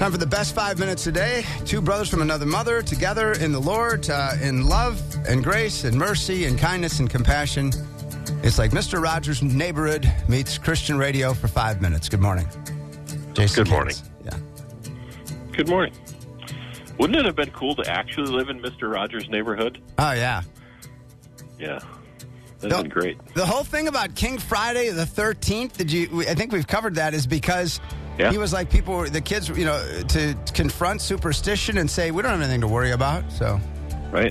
Time for the best 5 minutes a day. Two brothers from another mother together in the Lord, in love and grace and mercy and kindness and compassion. It's like Mr. Rogers' Neighborhood meets Christian radio for 5 minutes. Good morning. Jason Good morning. Keynes. Yeah. Good morning. Wouldn't it have been cool to actually live in Mr. Rogers' neighborhood? Oh, yeah. Yeah. That'd been great. The whole thing about King Friday the 13th, I think we've covered that, is because he was like the kids, to confront superstition and say, we don't have anything to worry about. So, Right.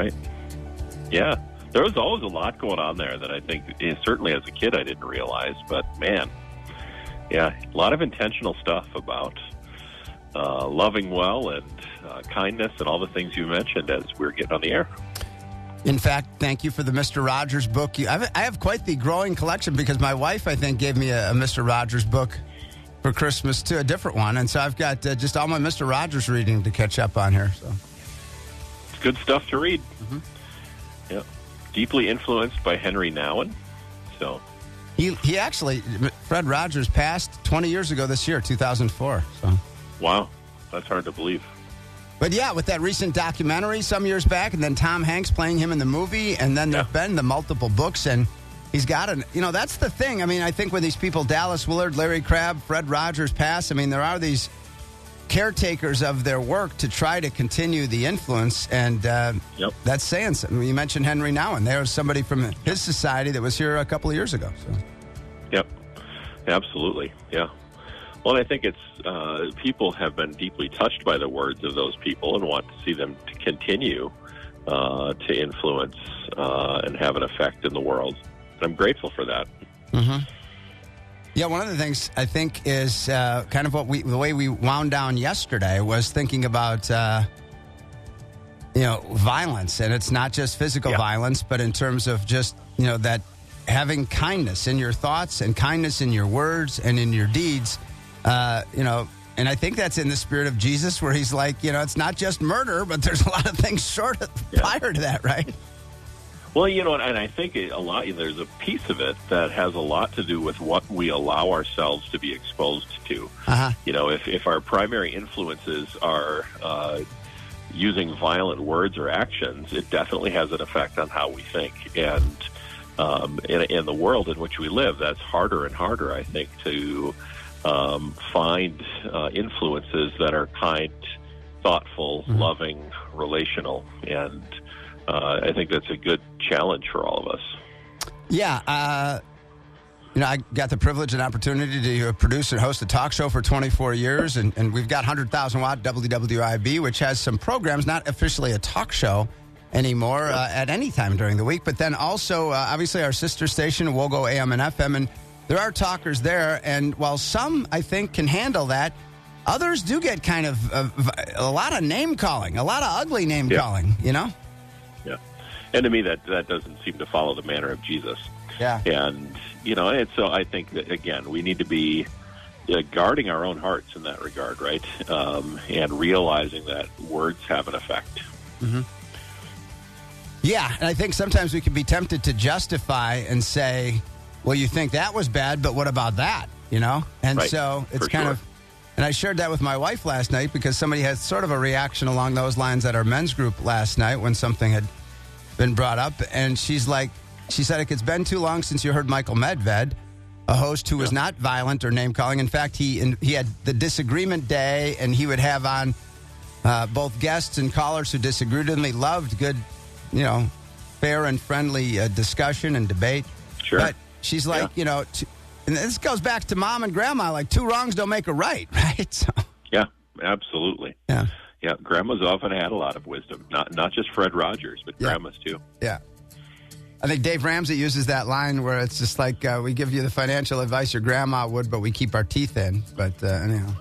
Yeah. There was always a lot going on there that I think, certainly as a kid, I didn't realize. But, man, yeah, a lot of intentional stuff about loving well and kindness and all the things you mentioned as we were getting on the air. in fact, thank you for the Mr. Rogers book. I have quite the growing collection because my wife, I think, gave me a Mr. Rogers book for Christmas, too, a different one. And so I've got just all my Mr. Rogers reading to catch up on here. So it's good stuff to read. Mm-hmm. Yeah. Deeply influenced by Henry Nouwen. So he actually, Fred Rogers passed 20 years ago this year, 2004. So wow, that's hard to believe. But yeah, with that recent documentary some years back, and then Tom Hanks playing him in the movie, and then there've been the multiple books, and he's got that's the thing. I mean, I think when these people, Dallas Willard, Larry Crabb, Fred Rogers pass, I mean, there are these caretakers of their work to try to continue the influence, and that's saying something. You mentioned Henry Nouwen. There was somebody from his society that was here a couple of years ago. So. Yep, absolutely, yeah. Well, I think it's people have been deeply touched by the words of those people and want to see them to continue to influence and have an effect in the world. And I'm grateful for that. Mm-hmm. Yeah, one of the things I think is kind of the way we wound down yesterday was thinking about violence, and it's not just physical violence, but in terms of just that having kindness in your thoughts and kindness in your words and in your deeds. And I think that's in the spirit of Jesus, where he's like, it's not just murder, but there's a lot of things prior to that, right? Well, and I think there's a piece of it that has a lot to do with what we allow ourselves to be exposed to. Uh-huh. If our primary influences are using violent words or actions, it definitely has an effect on how we think. And in the world in which we live, that's harder and harder, I think, to find influences that are kind, thoughtful, loving, relational, and I think that's a good challenge for all of us. Yeah, I got the privilege and opportunity to produce and host a talk show for 24 years, and we've got 100,000 watt WWIB, which has some programs, not officially a talk show anymore at any time during the week, but then also obviously our sister station, Wogo AM and FM, and there are talkers there, and while some, I think, can handle that, others do get kind of a lot of name-calling, a lot of ugly name-calling, Yeah. And to me, that doesn't seem to follow the manner of Jesus. Yeah. And, and so I think that, again, we need to be guarding our own hearts in that regard, right? And realizing that words have an effect. Mm-hmm. Yeah, and I think sometimes we can be tempted to justify and say, well, you think that was bad, but what about that, And right. So it's kind of, and I shared that with my wife last night because somebody had sort of a reaction along those lines at our men's group last night when something had been brought up. And she said, it's been too long since you heard Michael Medved, a host who was not violent or name-calling. In fact, he had the disagreement day, and he would have on both guests and callers who disagreed with him. He loved good, fair and friendly discussion and debate. Sure. But she's like, and this goes back to mom and grandma, like two wrongs don't make a right, right? So. Yeah, absolutely. Yeah. Yeah, grandmas often had a lot of wisdom, not just Fred Rogers, but grandmas too. Yeah. I think Dave Ramsey uses that line where it's just like, we give you the financial advice your grandma would, but we keep our teeth in. But anyhow.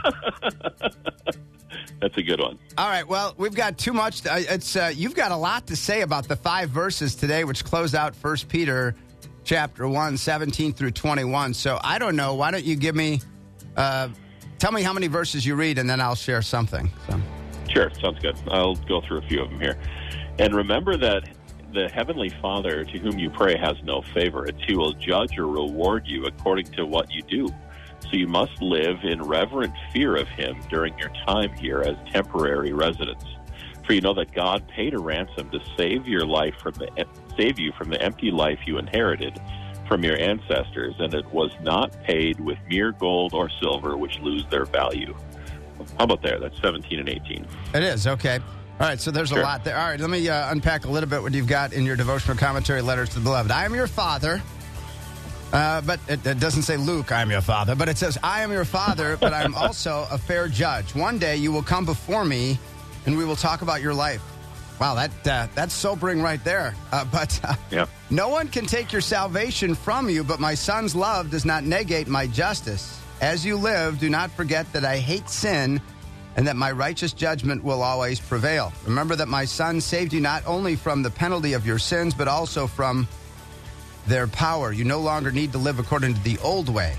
That's a good one. All right, well, we've got too much. You've got a lot to say about the 5 verses today, which close out 1 Peter chapter 1, 17 through 21. So I don't know. Why don't you give me, tell me how many verses you read, and then I'll share something. So. Sure, sounds good. I'll go through a few of them here. And remember that the Heavenly Father to whom you pray has no favorites. He will judge or reward you according to what you do. So you must live in reverent fear of him during your time here as temporary residents. For you know that God paid a ransom to save your life save you from the empty life you inherited from your ancestors, and it was not paid with mere gold or silver, which lose their value. How about there? That's 17 and 18. It is, okay. All right, so there's a lot there. All right, let me unpack a little bit what you've got in your devotional commentary, Letters to the Beloved. I am your father, but it doesn't say, Luke, I am your father, but it says, I am your father, but I'm also a fair judge. One day you will come before me, and we will talk about your life. Wow, that's sobering right there. But no one can take your salvation from you, but my son's love does not negate my justice. As you live, do not forget that I hate sin and that my righteous judgment will always prevail. Remember that my son saved you not only from the penalty of your sins, but also from their power. You no longer need to live according to the old way.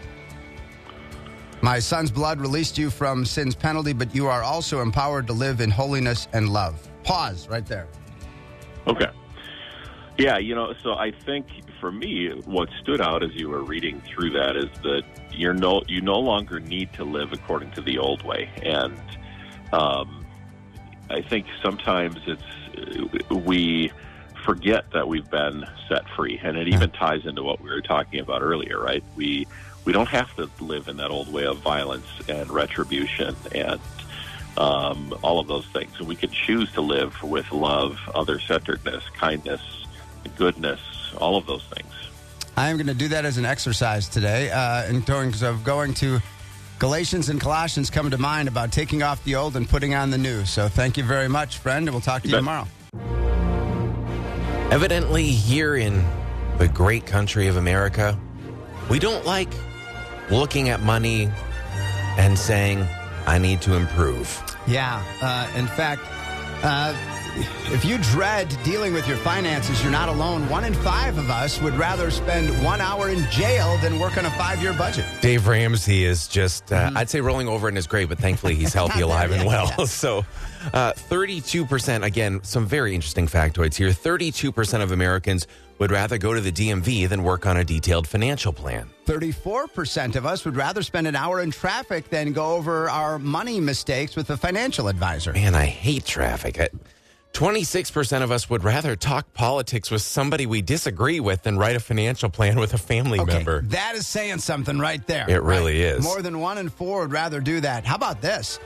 My son's blood released you from sin's penalty, but you are also empowered to live in holiness and love. Pause right there. Okay. Yeah, so I think for me, what stood out as you were reading through that is that you no longer need to live according to the old way. And I think sometimes we forget that we've been set free. And it even ties into what we were talking about earlier, right? We don't have to live in that old way of violence and retribution and all of those things. And we can choose to live with love, other-centeredness, kindness, goodness, all of those things. I am going to do that as an exercise today. In terms of going to Galatians and Colossians come to mind about taking off the old and putting on the new. So thank you very much, friend, and we'll talk to you tomorrow. Evidently, here in the great country of America, we don't like looking at money and saying, I need to improve. Yeah. In fact, if you dread dealing with your finances, you're not alone. 1 in 5 of us would rather spend 1 hour in jail than work on a 5-year budget. Dave Ramsey is just, I'd say rolling over in his grave, but thankfully he's healthy, alive, and well. Yeah. So 32%, again, some very interesting factoids here. 32% of Americans would rather go to the DMV than work on a detailed financial plan. 34% of us would rather spend an hour in traffic than go over our money mistakes with a financial advisor. Man, I hate traffic. 26% of us would rather talk politics with somebody we disagree with than write a financial plan with a family member. That is saying something right there. It really is. More than 1 in 4 would rather do that. How about this?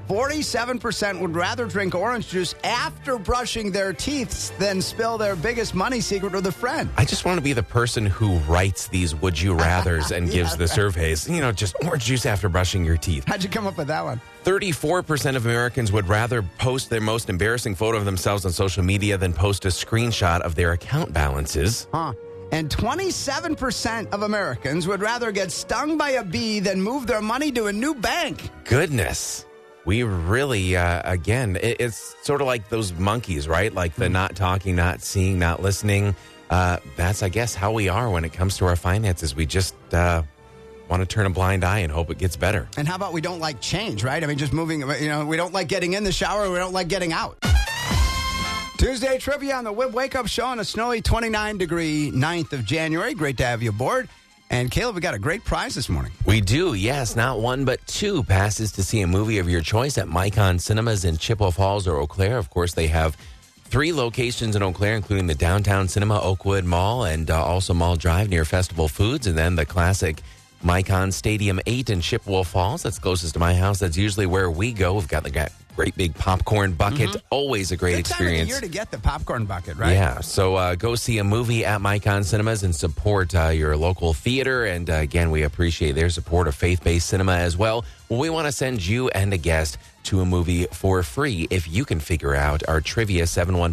47% would rather drink orange juice after brushing their teeth than spill their biggest money secret with a friend. I just want to be the person who writes these would you rathers and gives the surveys. Just orange juice after brushing your teeth. How'd you come up with that one? 34% of Americans would rather post their most embarrassing photo of themselves on social media than post a screenshot of their account balances. And 27% of Americans would rather get stung by a bee than move their money to a new bank. Goodness. We really, again, it's sort of like those monkeys, right? Like the not talking, not seeing, not listening. That's, I guess, how we are when it comes to our finances. We just want to turn a blind eye and hope it gets better. And how about we don't like change, right? I mean, just moving, we don't like getting in the shower. We don't like getting out. Tuesday trivia on the WIB Wake Up Show on a snowy 29-degree 9th of January. Great to have you aboard. And Caleb, we got a great prize this morning. We do, yes. Not 1, but 2 passes to see a movie of your choice at Micon Cinemas in Chippewa Falls or Eau Claire. Of course, they have 3 locations in Eau Claire, including the Downtown Cinema, Oakwood Mall, and also Mall Drive near Festival Foods, and then the classic Micon Stadium 8 in Chippewa Falls. That's closest to my house. That's usually where we go. We've got the great big popcorn bucket. Always a great experience. Good time of the year to get the popcorn bucket, right? Yeah. So go see a movie at Micon Cinemas and support your local theater. And again, we appreciate their support of faith-based cinema as well. Well, we want to send you and a guest to a movie for free if you can figure out our trivia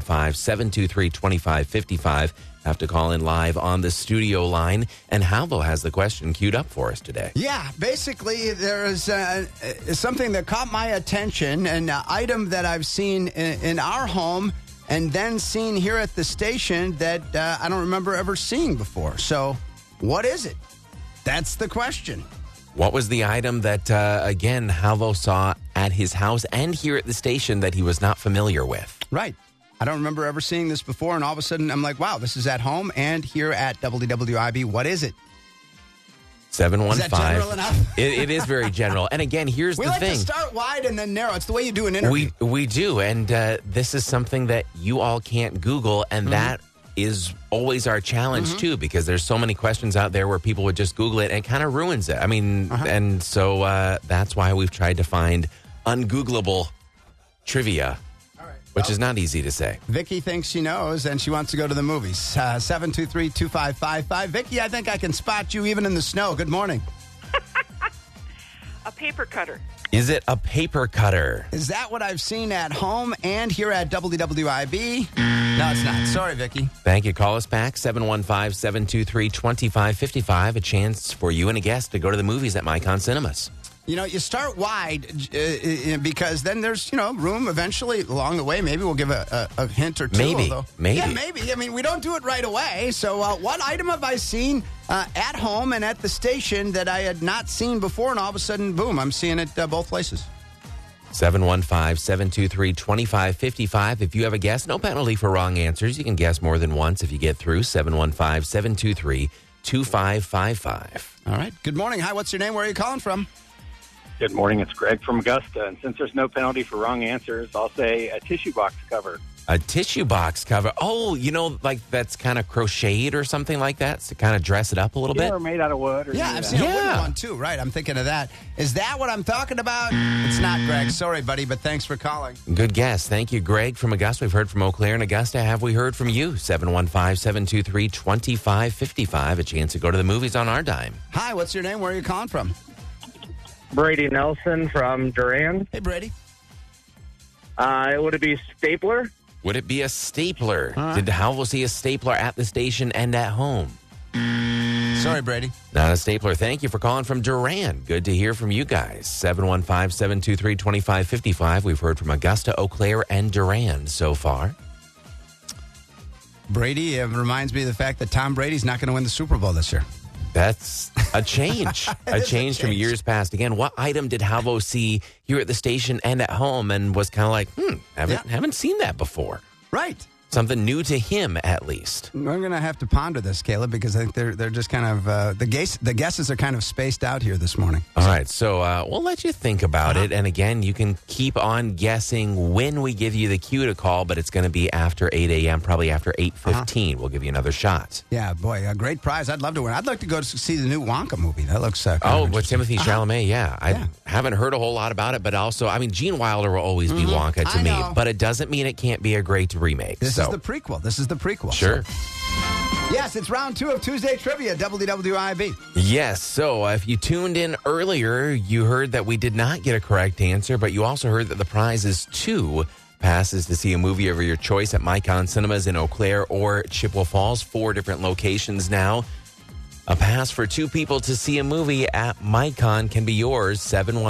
715-723-2555. Have to call in live on the studio line. And Halvo has the question queued up for us today. Yeah, basically there is something that caught my attention, an item that I've seen in our home and then seen here at the station that I don't remember ever seeing before. So what is it? That's the question. What was the item that, again, Halvo saw at his house and here at the station that he was not familiar with? Right. I don't remember ever seeing this before, and all of a sudden I'm like, wow, this is at home and here at WWIB. What is it? 715. Is that general enough? It is very general. And again, here's We the like thing. to start wide and then narrow. It's the way you do an interview. We do, and this is something that you all can't Google, and that is always our challenge too, because there's so many questions out there where people would just Google it and it kind of ruins it. I mean, and so that's why we've tried to find ungoogleable trivia, which is not easy to say. Vicky thinks she knows, and she wants to go to the movies. 723-2555. Vicky, I think I can spot you even in the snow. Good morning. A paper cutter. Is it a paper cutter? Is that what I've seen at home and here at WWIB? No, it's not. Sorry, Vicky. Thank you. Call us back, 715-723-2555. A chance for you and a guest to go to the movies at Micon Cinemas. You know, you start wide because then there's, room eventually along the way. Maybe we'll give a hint or two. Maybe. Yeah, maybe. I mean, we don't do it right away. So what item have I seen at home and at the station that I had not seen before, and all of a sudden, boom, I'm seeing it both places? 715-723-2555. If you have a guess, no penalty for wrong answers. You can guess more than once if you get through. 715-723-2555. All right. Good morning. Hi, what's your name? Where are you calling from? Good morning. It's Greg from Augusta. And since there's no penalty for wrong answers, I'll say a tissue box cover. A tissue box cover. Oh, like that's kind of crocheted or something like that to kind of dress it up a little bit? Or made out of wood. Or Yeah, I've seen a wooden one too. Right. I'm thinking of that. Is that what I'm talking about? It's not, Greg. Sorry, buddy, but thanks for calling. Good guess. Thank you, Greg from Augusta. We've heard from Eau Claire and Augusta. Have we heard from you? 715-723-2555. A chance to go to the movies on our dime. Hi, what's your name? Where are you calling from? Brady Nelson from Duran. Hey, Brady. Would it be stapler? Would it be a stapler? Did Halville see a stapler at the station and at home? Sorry, Brady. Not a stapler. Thank you for calling from Duran. Good to hear from you guys. 715-723-2555. We've heard from Augusta, Eau Claire, and Duran so far. Brady reminds me of the fact that Tom Brady's not going to win the Super Bowl this year. That's a change. a change from years past. Again, what item did Halvo see here at the station and at home and was kind of like, haven't seen that before. Right. Something new to him, at least. We're going to have to ponder this, Caleb, because I think they're just kind of the guesses are kind of spaced out here this morning. All right, so we'll let you think about it. And again, you can keep on guessing when we give you the cue to call, but it's going to be after 8 a.m., probably after 8:15. We'll give you another shot. Yeah, boy, a great prize. I'd love to win. I'd like to go see the new Wonka movie. That looks kind of with Timothy Chalamet, yeah. I haven't heard a whole lot about it, but also, I mean, Gene Wilder will always be Wonka to me, but it doesn't mean it can't be a great remake. This is the prequel. This is the prequel. Sure. So. Yes, it's round 2 of Tuesday Trivia, WWIB. Yes, so if you tuned in earlier, you heard that we did not get a correct answer, but you also heard that the prize is 2 passes to see a movie of your choice at Micon Cinemas in Eau Claire or Chippewa Falls. 4 different locations now. A pass for 2 people to see a movie at Micon can be yours.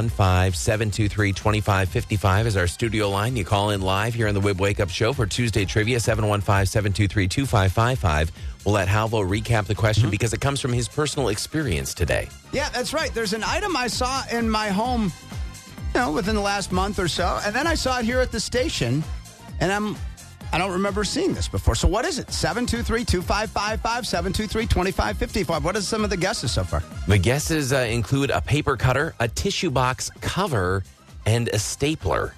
715-723-2555 is our studio line. You call in live here on the Wib Wake Up Show for Tuesday Trivia, 715-723-2555. We'll let Halvo recap the question because it comes from his personal experience today. Yeah, that's right. There's an item I saw in my home, within the last month or so, and then I saw it here at the station, and I don't remember seeing this before. So what is it? 723-2555, 723-2555. What are some of the guesses so far? The guesses include a paper cutter, a tissue box cover, and a stapler.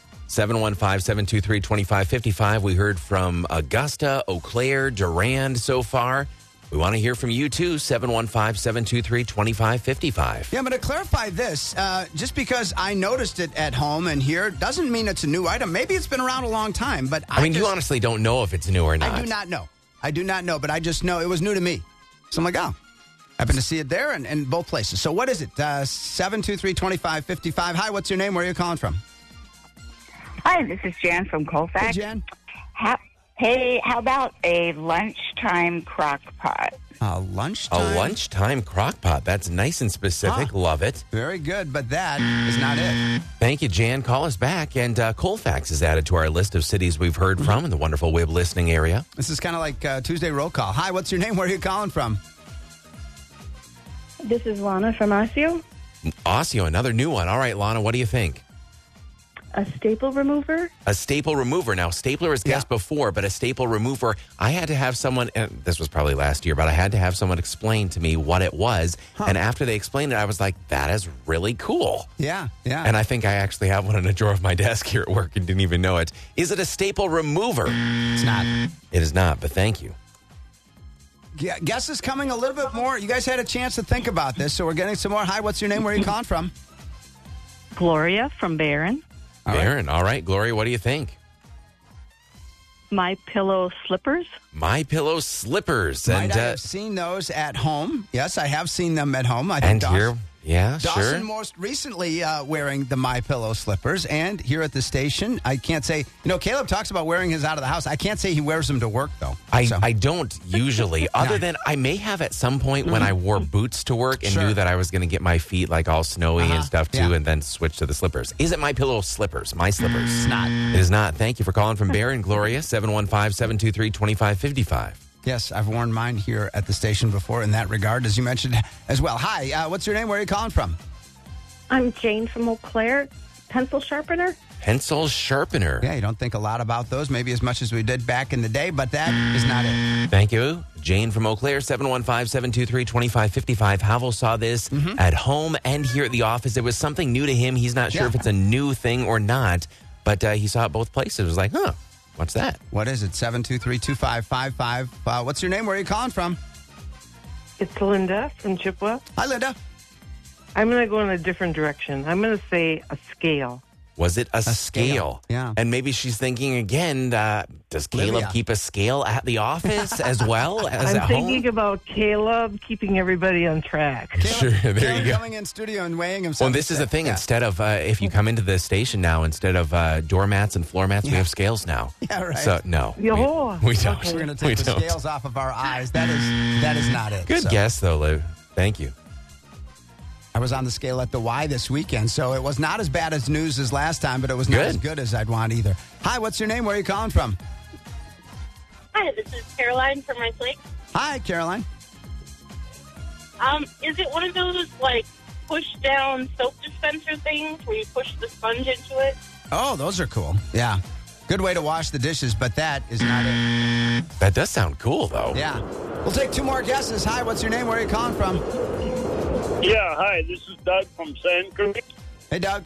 715-723-2555. We heard from Augusta, Eau Claire, Durand so far. We want to hear from you, too. 715-723-2555. Yeah, but to clarify this, just because I noticed it at home and here doesn't mean it's a new item. Maybe it's been around a long time, but you honestly don't know if it's new or not. I do not know, but I just know it was new to me. So I'm like, I happen to see it there and in both places. So what is it? 723-2555. Hi, what's your name? Where are you calling from? Hi, this is Jan from Colfax. Hey, Jan. Hey, how about a lunchtime crock pot? A lunchtime? A lunchtime crock pot. That's nice and specific. Love it. Very good, but that is not it. Thank you, Jan. Call us back. And Colfax is added to our list of cities we've heard from in the wonderful Wib listening area. This is kind of like Tuesday Roll Call. Hi, what's your name? Where are you calling from? This is Lana from Osseo. Osseo, another new one. All right, Lana, what do you think? A staple remover? A staple remover. Now, stapler is guessed Yeah. before, but a staple remover, I had to have someone, and this was probably last year, but I had to have someone explain to me what it was. And after they explained it, I was like, that is really cool. Yeah, yeah. And I think I actually have one in a drawer of my desk here at work and didn't even know it. Is it a staple remover? It's not. It is not, but thank you. Yeah, guess is coming a little bit more. You guys had a chance to think about this, so we're getting some more. Hi, what's your name? Where are you calling from? Gloria from Barron. All right. Baron, all right. Gloria, what do you think? My Pillow slippers. My Pillow slippers. Might And, I have seen those at home? Yes, I have seen them at home. I think and Dawson, here, yeah, Dawson sure. most recently wearing the My Pillow slippers, and here at the station, I can't say. Caleb talks about wearing his out of the house. I can't say he wears them to work though. So- I don't usually, other than I may have at some point when I wore boots to work and Sure. knew that I was going to get my feet like all snowy and stuff too, Yeah. and then switch to the slippers. Is it My Pillow slippers? My slippers? It's not. It is not. Thank you for calling from Barron, Gloria, 715-723-2555. Yes, I've worn mine here at the station before in that regard, as you mentioned as well. Hi, what's your name? Where are you calling from? I'm Jane from Eau Claire. Pencil sharpener. Pencil sharpener. Yeah, you don't think a lot about those, maybe as much as we did back in the day, but that is not it. Thank you. Jane from Eau Claire, 715-723-2555. Havel saw this at home and here at the office. It was something new to him. He's not sure Yeah. if it's a new thing or not, but he saw it both places. It was like, what's that? What is it? 723-2555. What's your name? Where are you calling from? It's Linda from Chippewa. Hi, Linda. I'm going to go in a different direction. I'm going to say a scale. Was it a scale. scale? Yeah. And maybe she's thinking again, does Caleb Livia. keep a scale at the office as well as I'm at thinking home? about Caleb keeping everybody on track. Sure, there Caleb you go. coming in studio and weighing himself. Well, this is the thing. Yeah. Instead of, if you come into the station now, instead of doormats and floor mats, we have scales now. Yeah, right. So, no. Oh, we don't. okay. We're going to We take the don't. scales off of our eyes. That is not it. Good So, guess, though, Lou. Thank you. I was on the scale at the Y this weekend, so it was not as bad as news as last time, but it was not Good. as good as I'd want either. Hi, what's your name? Where are you calling from? Hi, this is Caroline from Rice Lake. Hi, Caroline. Is it one of those, like, push-down soap dispenser things where you push the sponge into it? Oh, those are cool. Yeah. Good way to wash the dishes, but that is not it. That does sound cool, though. Yeah. We'll take two more guesses. Hi, what's your name? Where are you calling from? Yeah, hi, this is Doug from Sand Creek. Hey, Doug.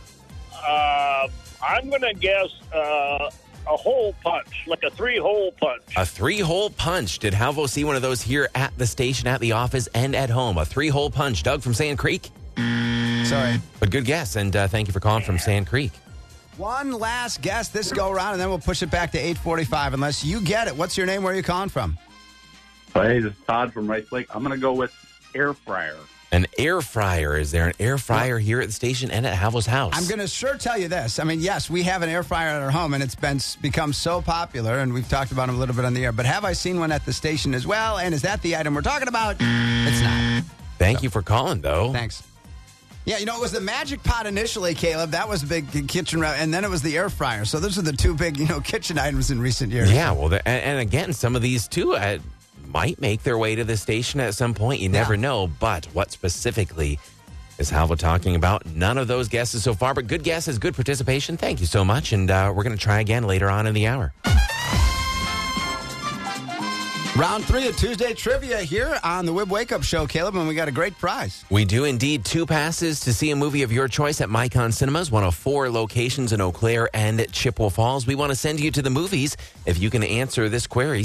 I'm going to guess a hole punch, like a 3-hole punch. A 3-hole punch. Did Halvo see one of those here at the station, at the office, and at home? A 3-hole punch. Doug from Sand Creek? Sorry. But good guess, and thank you for calling from Sand Creek. One last guess this go around, and then we'll push it back to 8:45. Unless you get it. What's your name? Where are you calling from? Hey, this is Todd from Rice Lake. I'm going to go with air fryer. An air fryer. Is there an air fryer here at the station and at Halvo's house? I'm going to sure tell you this. I mean, yes, we have an air fryer at our home, and it's become so popular, and we've talked about them a little bit on the air. But have I seen one at the station as well? And is that the item we're talking about? It's not. Thank you for calling, though. Thanks. Yeah, it was the Magic Pot initially, Caleb. That was a big kitchen, and then it was the air fryer. So those are the two big, kitchen items in recent years. Yeah, well, and again, some of these, too, might make their way to the station at some point. You never know. But what specifically is Halvo talking about? None of those guesses so far, but good guesses, good participation. Thank you so much. And we're going to try again later on in the hour. Round 3 of Tuesday Trivia here on the Wib Wake Up Show, Caleb, and we got a great prize. We do indeed. 2 passes to see a movie of your choice at Micon Cinemas, one of 4 locations in Eau Claire and Chippewa Falls. We want to send you to the movies. If you can answer this query,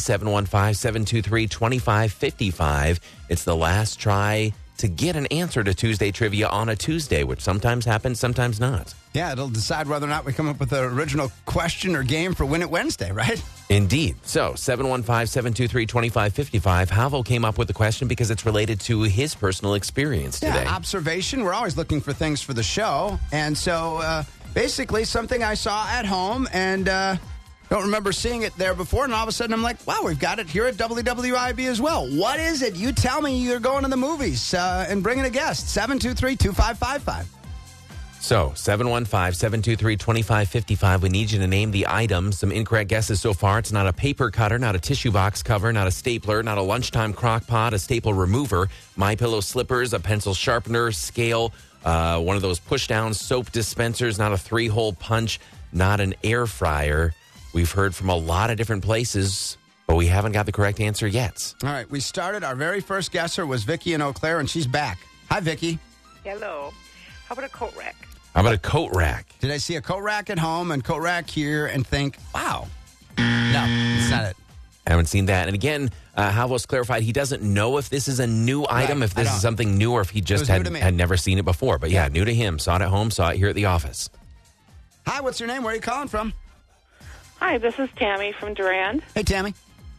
715-723-2555. It's the last try to get an answer to Tuesday Trivia on a Tuesday, which sometimes happens, sometimes not. Yeah, it'll decide whether or not we come up with the original question or game for Win It Wednesday, right? Indeed. So, 715-723-2555. Halvo came up with the question because it's related to his personal experience today. Yeah, observation. We're always looking for things for the show. And so, basically, something I saw at home and don't remember seeing it there before. And all of a sudden, I'm like, wow, we've got it here at WWIB as well. What is it? You tell me you're going to the movies and bringing a guest. 723-2555. So, 715-723-2555. We need you to name the item. Some incorrect guesses so far. It's not a paper cutter, not a tissue box cover, not a stapler, not a lunchtime crock pot, a staple remover, My Pillow slippers, a pencil sharpener, scale, One of those push-down soap dispensers, not a 3-hole punch, not an air fryer. We've heard from a lot of different places, but we haven't got the correct answer yet. All right, we started. Our very first guesser was Vicky in Eau Claire, and she's back. Hi, Vicky. Hello. How about a coat rack? How about a coat rack? Did I see a coat rack at home and coat rack here and think, wow? No, it's not it. Haven't seen that. And again, Halvo's clarified he doesn't know if this is a new item, if this is something new, or if he just had never seen it before. But yeah, new to him. Saw it at home, saw it here at the office. Hi, what's your name? Where are you calling from? Hi, this is Tammy from Durand. Hey, Tammy.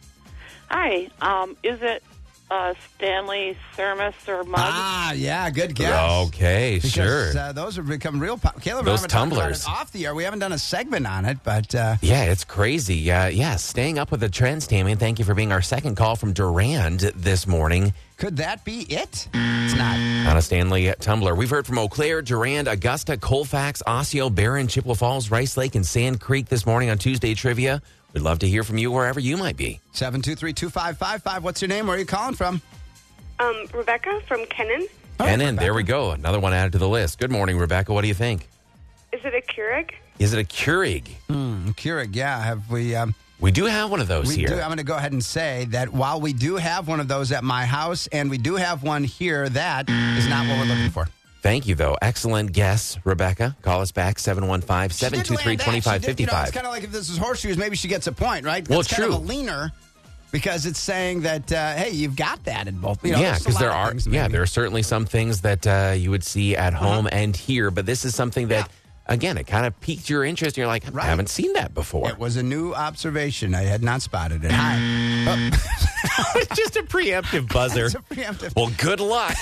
Hi. Is it Stanley thermos or mug? Ah, yeah, good guess. Okay, because, sure. Those have become real popular. Caleb, those and I haven't talked tumblers. about it off the air. We haven't done a segment on it, but... yeah, it's crazy. Yeah, staying up with the trends, Tammy, and thank you for being our second call from Durand this morning. Could that be it? It's not. On a Stanley tumbler. We've heard from Eau Claire, Durand, Augusta, Colfax, Osseo, Barron, Chippewa Falls, Rice Lake, and Sand Creek this morning on Tuesday Trivia. We'd love to hear from you wherever you might be. 723-2555. What's your name? Where are you calling from? Rebecca from Kennan. Kennan, there we go. Another one added to the list. Good morning, Rebecca. What do you think? Is it a Keurig? Is it a Keurig? Keurig, yeah. Have we... we do have one of those here. I'm going to go ahead and say that while we do have one of those at my house and we do have one here, that is not what we're looking for. Thank you, though. Excellent guess, Rebecca. Call us back, 715-723-2555. It's kind of like if this is horseshoes, maybe she gets a point, right? Well, it's kind of a leaner because it's saying that, hey, you've got that in both. Yeah, because there are certainly some things that you would see at home and here, but this is something that, again, it kind of piqued your interest. And you're like, I haven't seen that before. It was a new observation. I had not spotted it. Hi. It's just a preemptive buzzer. It's a preemptive. Well, good luck.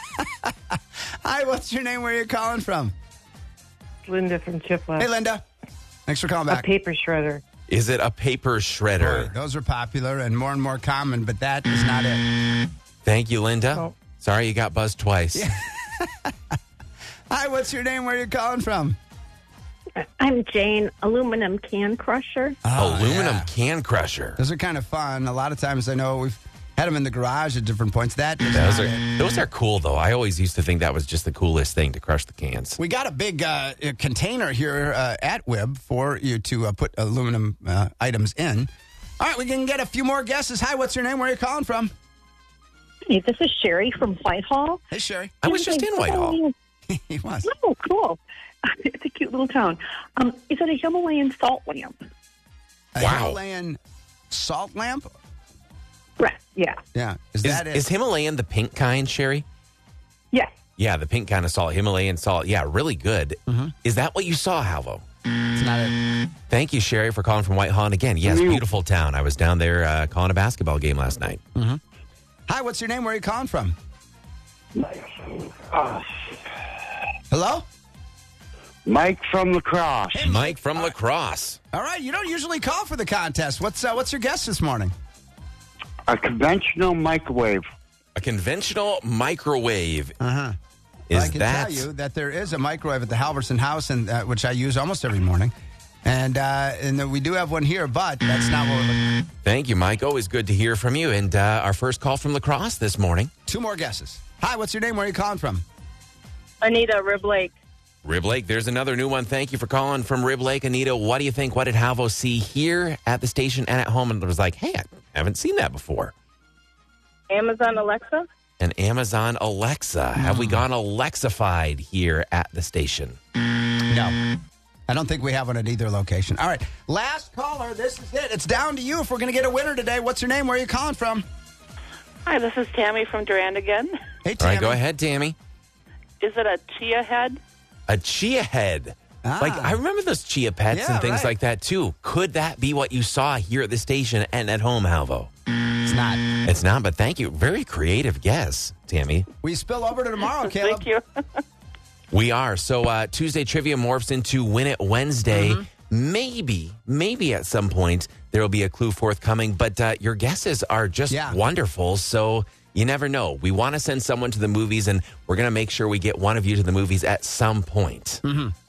Hi, what's your name? Where are you calling from? Linda from Chippewa. Hey, Linda. Thanks for calling back. A paper shredder. Is it a paper shredder? Boy, those are popular and more common, but that is not it. Thank you, Linda. Oh. Sorry you got buzzed twice. Yeah. Hi, what's your name? Where are you calling from? I'm Jane, aluminum can crusher. Aluminum can crusher. Those are kind of fun. A lot of times I know we've had them in the garage at different points. Those are cool, though. I always used to think that was just the coolest thing, to crush the cans. We got a big container here at WIB for you to put aluminum items in. All right, we can get a few more guesses. Hi, what's your name? Where are you calling from? Hey, this is Sherry from Whitehall. Hey, Sherry. I was just in Whitehall. He was. Oh, cool. It's a cute little town. Is it a Himalayan salt lamp? A Himalayan salt lamp? Correct, yeah. Yeah. Is Himalayan the pink kind, Sherry? Yes. Yeah, the pink kind of salt. Himalayan salt. Yeah, really good. Mm-hmm. Is that what you saw, Halvo? It's not it. Thank you, Sherry, for calling from Whitehall. And again, yes, beautiful town. I was down there calling a basketball game last night. Mm-hmm. Hi, what's your name? Where are you calling from? Hello? Mike from La Crosse. Hey, Mike from La Crosse. All right, you don't usually call for the contest. What's your guess this morning? A conventional microwave. A conventional microwave. Uh-huh. Well, I can tell you that there is a microwave at the Halverson house, and which I use almost every morning. And we do have one here, but that's not what we're looking for. Thank you, Mike. Always good to hear from you. And our first call from La Crosse this morning. 2 more guesses. Hi, what's your name? Where are you calling from? Anita, Rib Lake. Rib Lake, there's another new one. Thank you for calling from Rib Lake. Anita, what do you think? What did Halvo see here at the station and at home? And it was like, hey, I haven't seen that before. Amazon Alexa? An Amazon Alexa. Have we gone Alexified here at the station? No. I don't think we have one at either location. All right. Last caller. This is it. It's down to you if we're going to get a winner today. What's your name? Where are you calling from? Hi, this is Tammy from Durand again. Hey, Tammy. All right, go ahead, Tammy. Is it a chia head? A chia head. Like, I remember those chia pets and things like that, too. Could that be what you saw here at the station and at home, Halvo? It's not. It's not, but thank you. Very creative guess, Tammy. We spill over to tomorrow, Caleb. Thank you. We are. So Tuesday Trivia morphs into Win It Wednesday. Mm-hmm. Maybe at some point there will be a clue forthcoming, but your guesses are just wonderful. So you never know. We want to send someone to the movies, and we're going to make sure we get one of you to the movies at some point. Mm-hmm.